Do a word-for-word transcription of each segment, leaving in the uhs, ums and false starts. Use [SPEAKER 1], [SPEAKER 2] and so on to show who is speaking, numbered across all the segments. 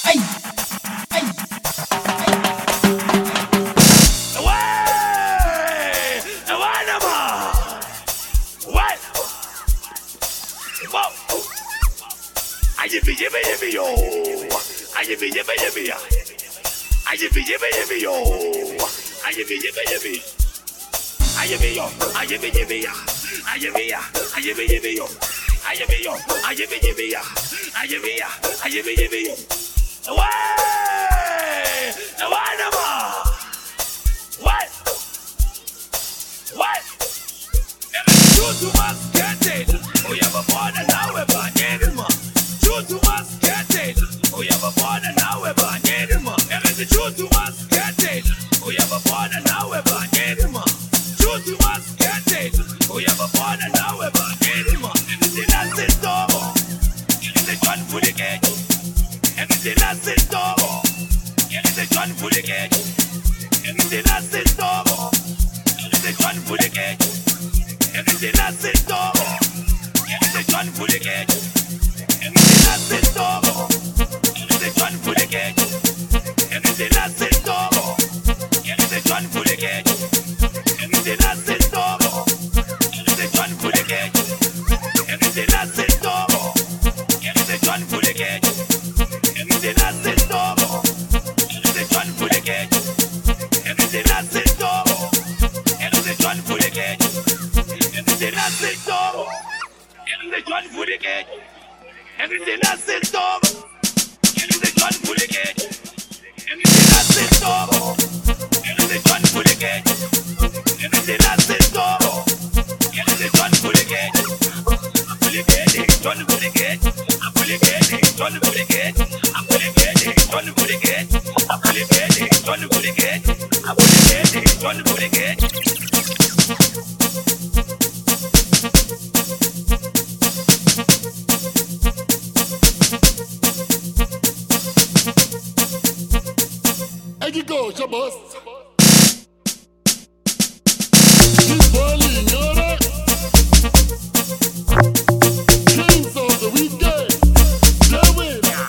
[SPEAKER 1] Ay, ay, ay.
[SPEAKER 2] Away! Away number! What? Whoa! I yippee yippee yippee yo! I yippee yippee yippee ya! I yippee yippee yippee yo! I yippee yippee yippee! I yippee yo! I yippee yippee ya! I yippee ya! I yippee yippee yo! I yippee yo! I yippee yippee ya! I yippee ya! I yippee yippee yo! Away! Away number! What? What? Shoot to us, get it. Oh, you have a born and now we're born, yeah, man. Shoot to us, get it. Oh, you have a born and now we're born, yeah, man. Shoot to us, get it. Oh, you have a born and now we're born, yeah, man. Shoot to us, get it. Oh, you have a born and now we're born, yeah, man. Everything that's in store. Everything one for the gate. Everything that's in store. Everything one for the gate. Everything that's in store. Everything one for the gate. Everything that's in store. Everything one for the gate. Everything that's in store. Everything one for the gate. Everything that's in store. Everything one for the gate. Everything that's in store. Everything one for the gate. Everything that's in store. Everything one for the gate. Everything that's in store. Everything one for the gate. Everything that's in store. Everything one for the gate. Everything that's in store. Everything one for the gate. Everything that's in store. Everything one for the gate. Everything that's in store. Everything one for the gate. Everything that's in store. Everything one for the gate. I'm fully gate. One for the gate. I'm fully gate. One for the gate. I'm fully gate. One for the gate. I'm fully gate. One for the gate. I'm fully gate. One for the gate.
[SPEAKER 3] You go, your boss. Keep balling, you're right. Kings of the weekend, the winner.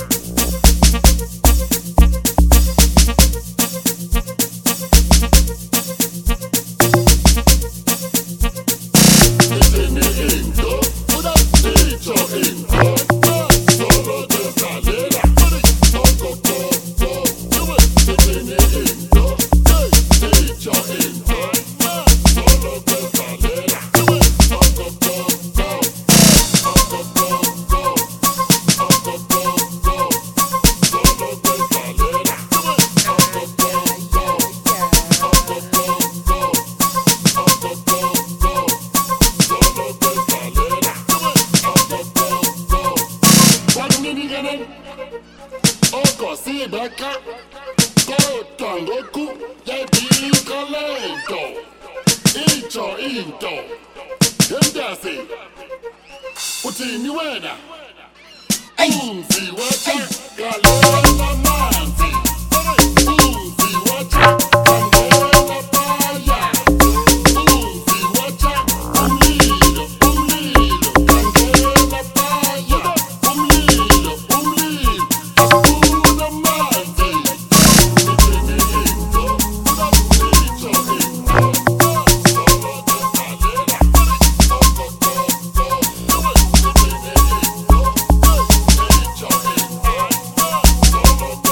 [SPEAKER 3] It's in the intro, without teacher intro. Solo de salera, go, go, go, go. Do it. In the intro, hey, teacher intro. Solo de salera, do it. Go, go, go, go. Go, go, go, go. Go, go, go, go. Solo de salera, do it. Go, go, go, go. Go, go, go, go. Go, go, go, go. Solo de salera, do it. Go, go, go, go. One minute again. Oko si baka. Go tangoku. Ye bi kalento. Icho into. Yendasi. Utini wena. Umzi wacha. Galela manzi. Umzi wacha. Galela paya. Umzi wacha. Umlilo. Umlilo. Galela paya. Umlilo. Umlilo. Akuna manzi. Utini into. Icho into. Solo de salera. Go, go, go, go. Do it. Utini into. Icho into. Solo de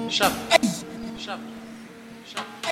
[SPEAKER 1] Shuffle. Shuffle. Shuffle.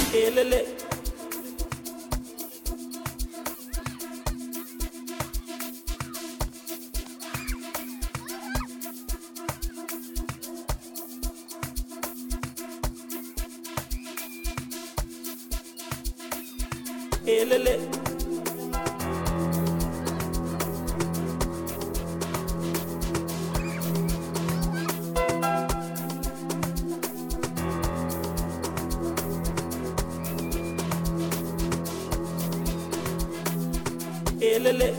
[SPEAKER 2] elele. Elele. Elele.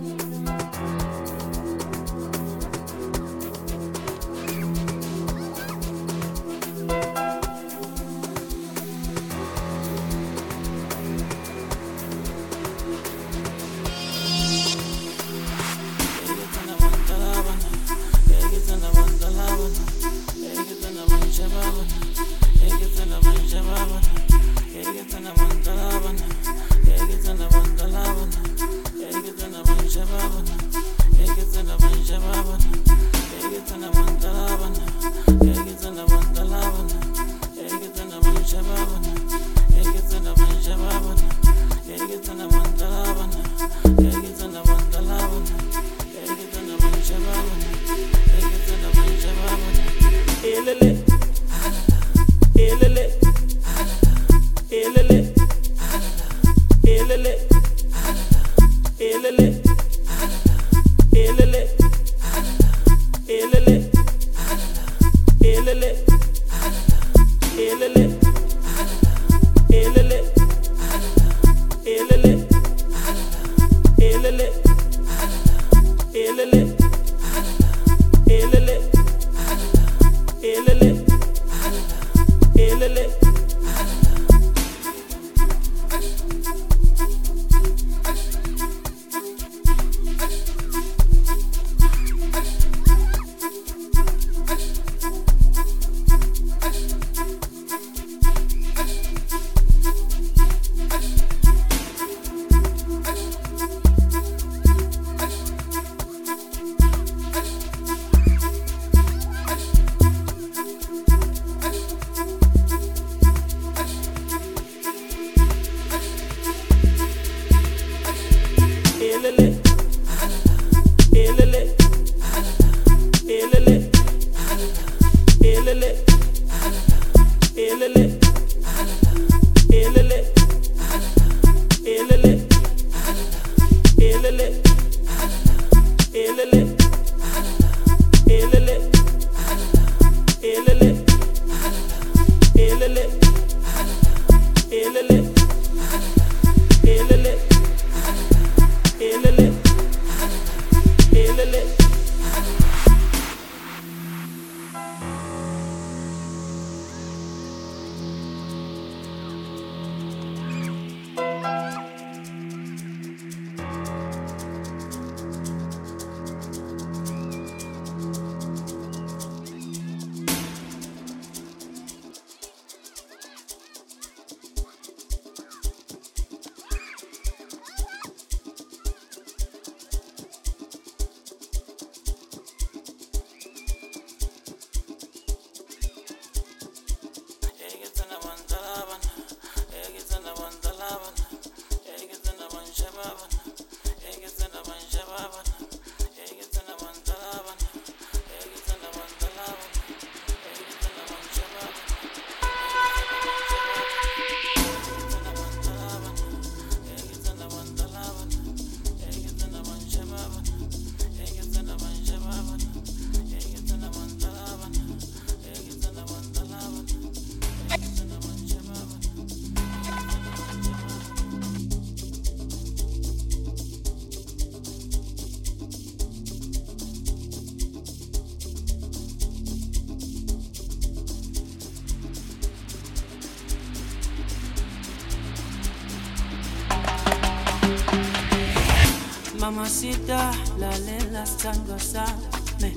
[SPEAKER 4] Mamacita, lalela sithandwa sami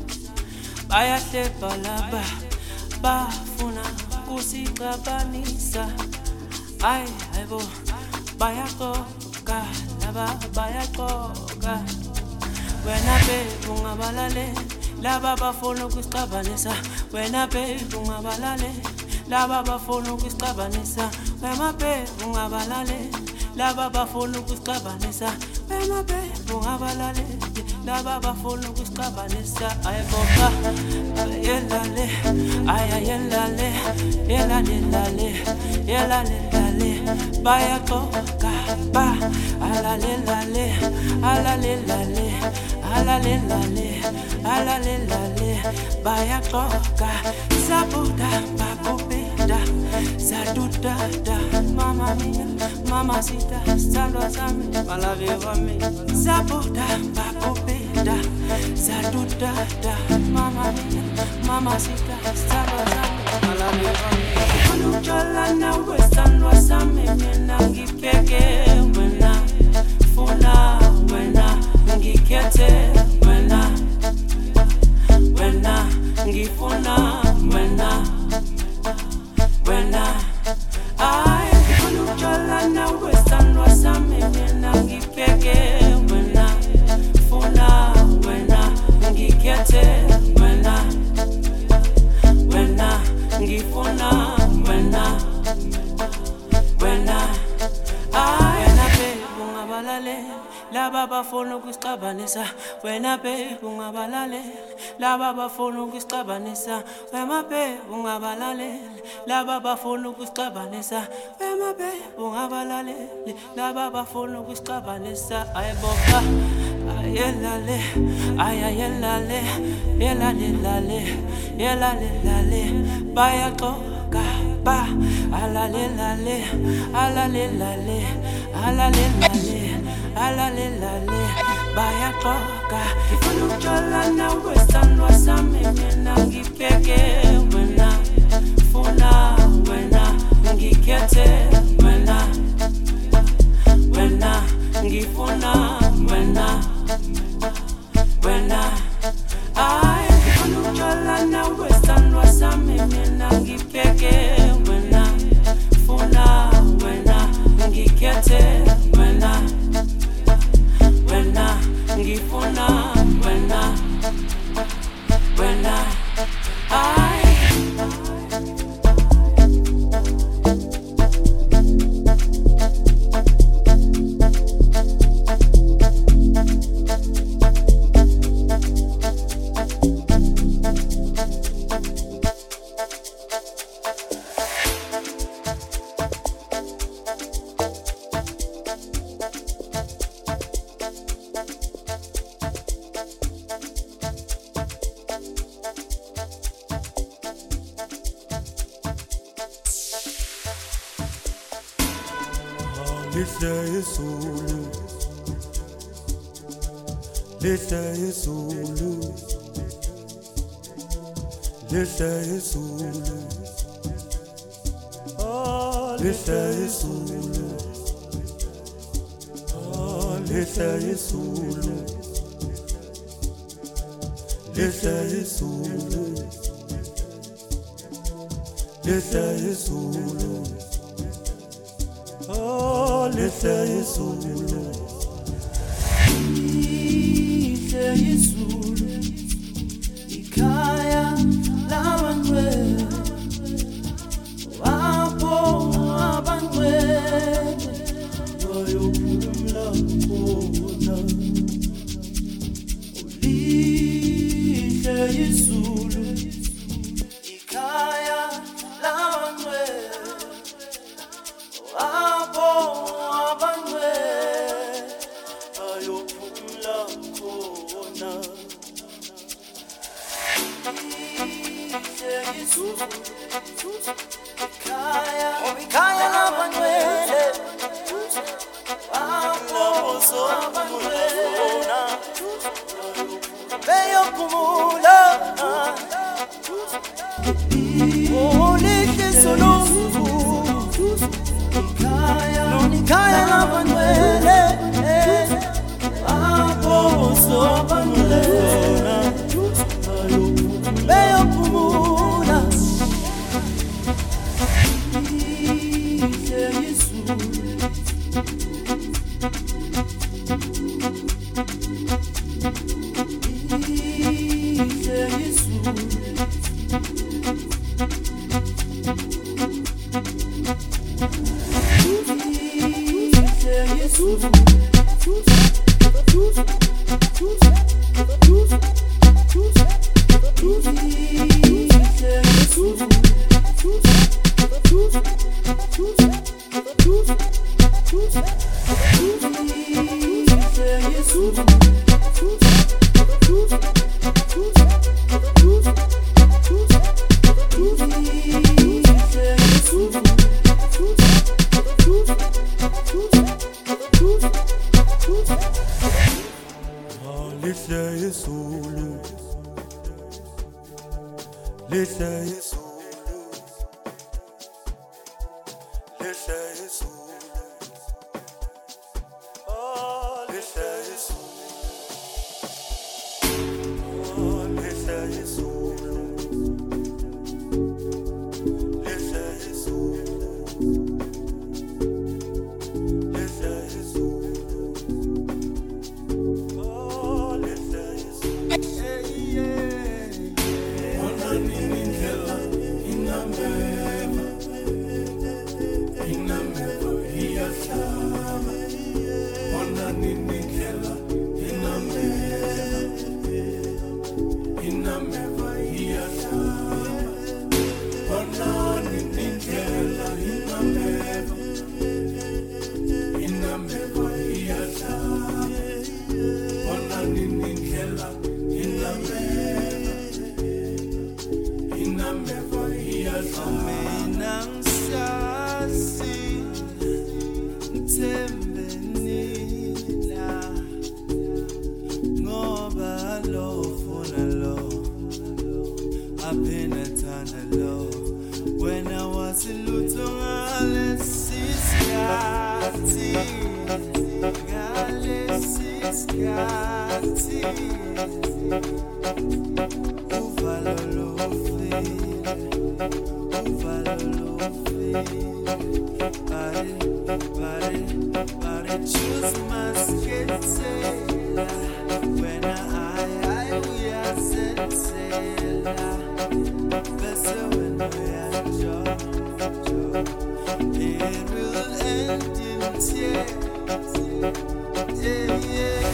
[SPEAKER 4] bayahleba laba bafuna kusixabanisa ay hayibo bayaqoka laba bayaqoka wena babe ungabalale laba bafuna kusixabanisa wena babe ungabalale laba bafuna ukusixabanisa wemabe ungabalale laba bafuna ukusixabanisa wemabe ungabalale laba bafuna ukusixabanisa ayeboka yelale ayayelale yelale lale yelale lale bayaxoka ba alale lale alale lale alale lale alale lale bayaxoka sabuda bakupenda saduda da mama mia mama sita salwa sami malave wami sabuda bakupenda saduda da mama mia mama sita salwa sami malave wami anuchola na wesalwa sami mina ngikeke wena funa wena ngikete wena wena ngifuna wena wena ay anuchola na wesalwa sami mina ngikeke wena funa wena ngikete wena wena ngifuna wena wena ay wena be ungabalale laba bafuna ukusixabanisa wena be ungabalale laba bafuna ukusixabanisa wema be ungabalale laba bafuna ukusixabanisa wema be ungabalale laba bafuna ukusixabanisa ayeboka ayelale ayayelale yelale lale yelale lale bayaxoka ba alale lale alale lale alale lale alale lale bayaxoka ifunuchola na wesalwa sami mina ngikeke wena funa wena ngikete wena wena ngifuna wena wena ay ifunuchola na wesalwa sami mina ngikeke wena funa wena ngikete wena wena ngifuna wena wena ay
[SPEAKER 5] Lihla izulu, lihla izulu, lihla izulu, oh lihla izulu, oh lihla izulu, lihla izulu, lihla izulu. Oh, lihla izulu,
[SPEAKER 4] lihla izulu, ikhaya labangcwele, apho abangcwele bayophumla khona. Lihla izulu, ikhaya labangcwele. Abo abangcwele bayophumla khona. Ikhaya, ikhaya labangcwele, abo abangcwele bayophumla. Oh, lihla izulu. Nikaya labangcwele, apho sobangcwele bayophumula. Lihla izulu, lihla izulu,
[SPEAKER 5] Lihle izulu, lihle izulu, oh lihle izulu, oh lihle izulu, lihle izulu, lihle izulu, oh lihle izulu.
[SPEAKER 4] When I was in Luton, Galaxy, Galaxy, Uvalolofi, Uvalolofi, body, body, body, choose my skate. When I, I, we are set, better when we are job, it will end in tears. Yeah, yeah.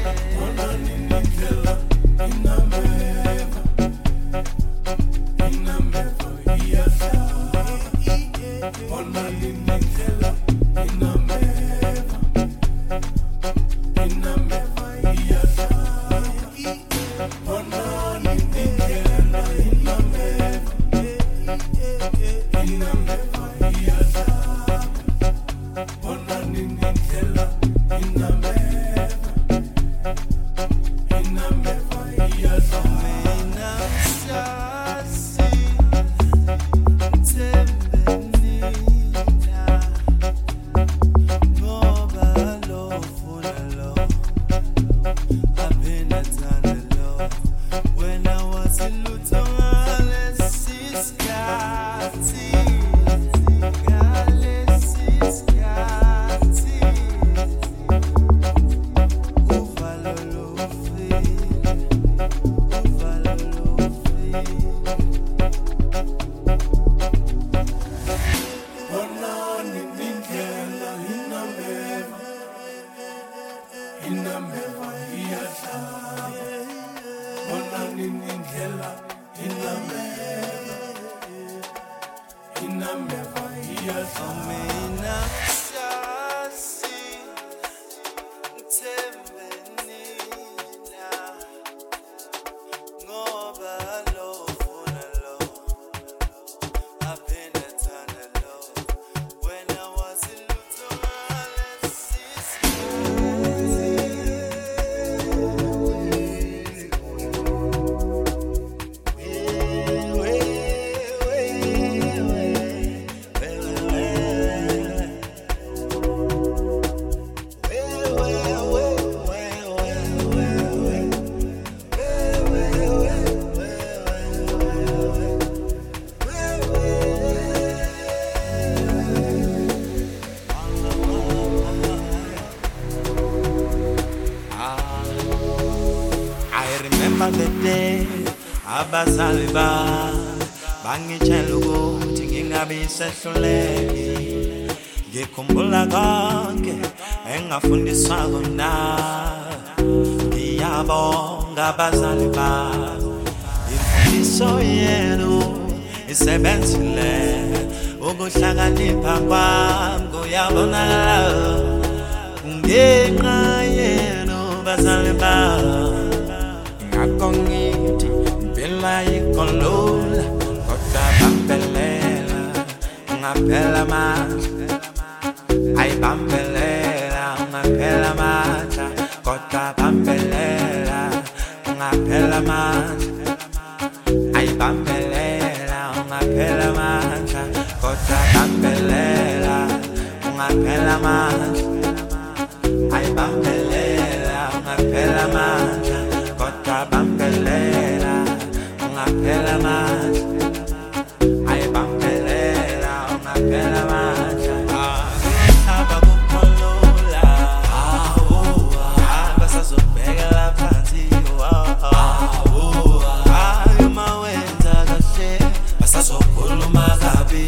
[SPEAKER 6] Abazali ba bangitshela ukuthi ngingabe sehluleki ngikhumbula konke engafundiswa kona ngiyabonga abazali ba imfundiso yenu isebenzile ukuhlakanipha kwami kuyabonakala ngenxa yenu bazali ba ngakongithi impela ikolula kodwa bambelela ngaphela amandla ayibambelela ngaphela amandla kodwa bambelela ngaphela amandla ayibambelela ungaphela amandla ayibambelela ungaphela amandla kodwa bambelela ungaphela amandla ayibambelela ungaphela amandla akuhamba kukhulula awu abasazobhekela phansi awu ayuma wenza kahle basazokhuluma kabi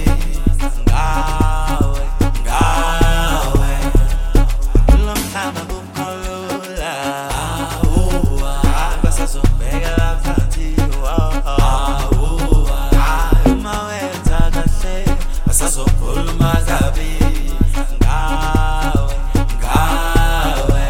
[SPEAKER 6] ngawe ngawe lomhlaba kukhulula awu abasazobhekela phansi awu ayuma wenza kahle basazokhuluma kabi ngawe ngawe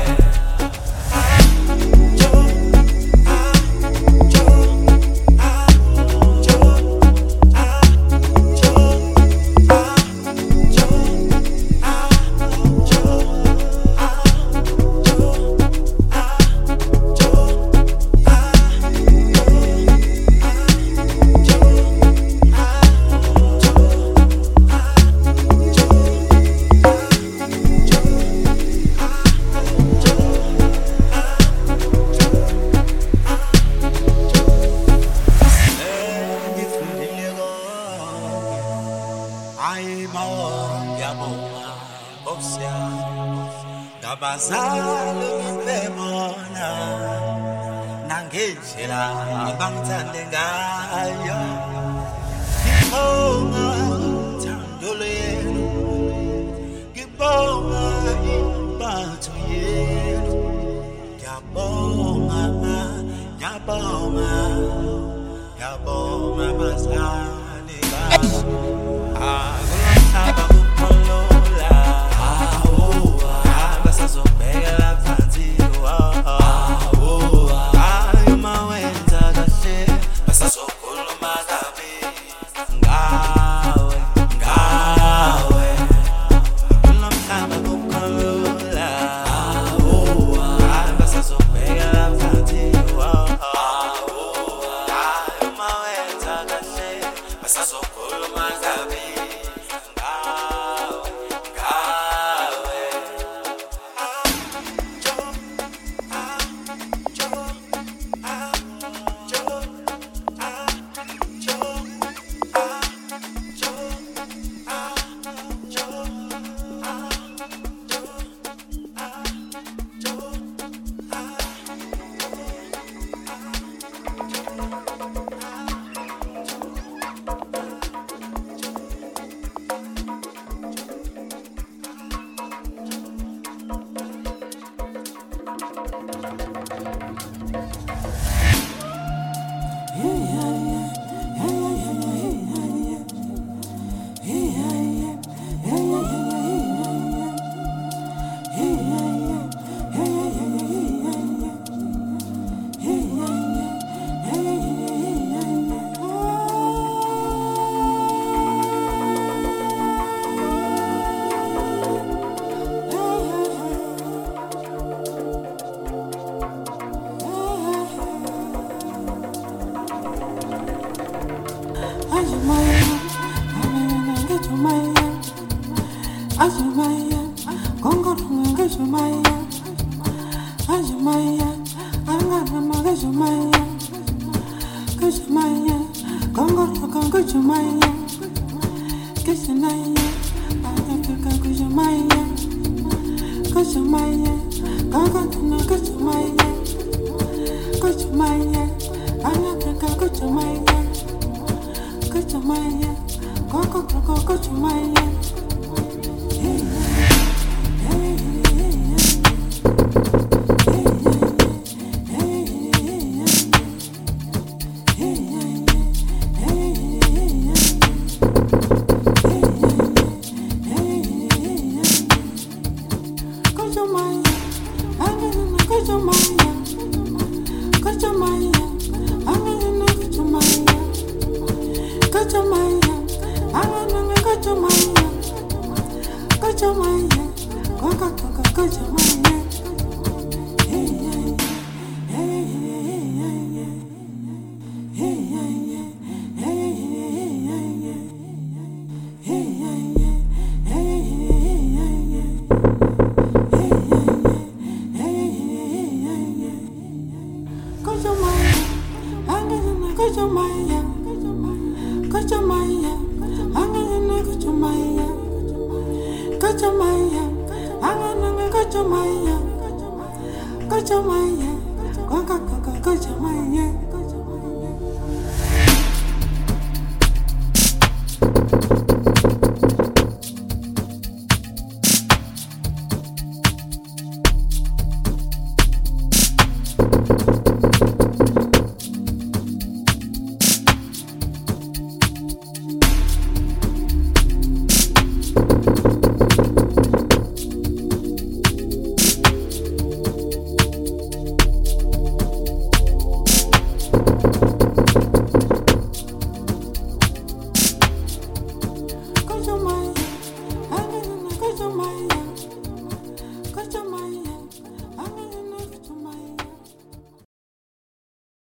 [SPEAKER 6] Ngabazali ngibebona nangendlela abangithande ngayo ngibonga uthando lwenu ngibonga impatho yenu ngiyabonga ngiyabonga ngiyabonga bazali bami akulomhlaba kukhulula basazobhekela phansi awu ayuma wenza kahle basazokhuluma kabi ngawe ngawe lomhlaba kukhulula awu basazobhekela phansi awu ayuma wenza kahle basazokhuluma kabi ngawe ngawe
[SPEAKER 7] Go to my Kachamaya, Angana Kachamaya, Kachamaya, Angana Kachamaya, Kachamaya, Kachamaya, Kachamaya.